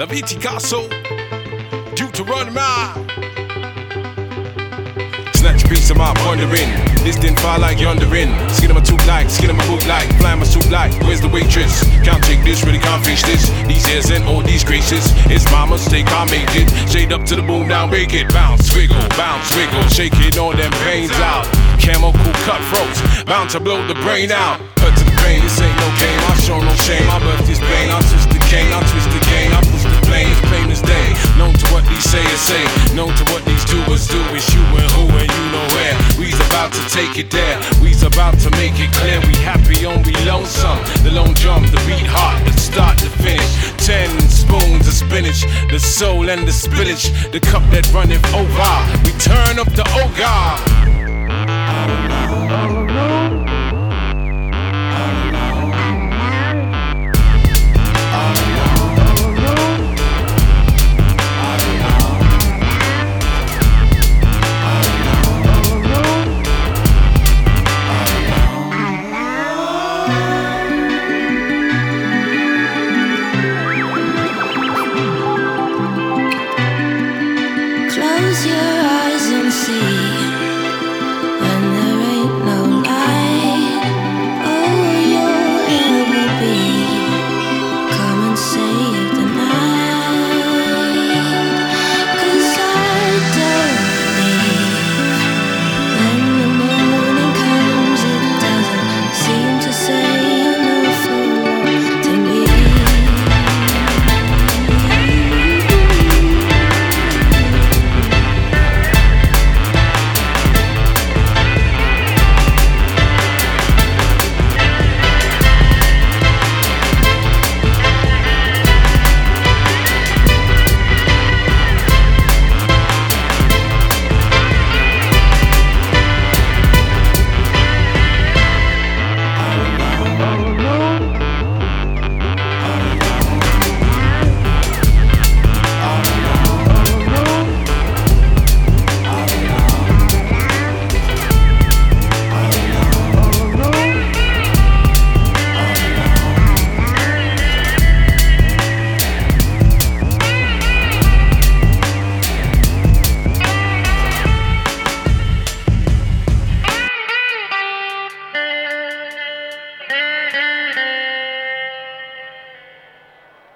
La Viticasso, Deuteronomy. Snatch a piece of my pondering. This didn't fall like yondering. Skin of my tooth like, skin of my boot like, flying my suit like. Where's the waitress? Can't take this, really can't face this. These hairs and all these graces. It's my mistake, I make it. Shade up to the boom, now make it. Bounce, wiggle, shaking all them veins out. Camel cool cutthroats, bound to blow the brain out. Hurt to the brain, this ain't no game. I show no shame. I birth this pain. I twist the cane, I twist the game. I push the plane, it's plain as day. Known to what these sayers say, known to what these doers do. It's you and who and you know where. We's about to take it there. We's about to make it clear. We happy on we lonesome. The lone drum, the beat hot, the start to finish. 10 spoons of spinach, the soul and the spinach, the cup that runneth over. We turn up the ogre.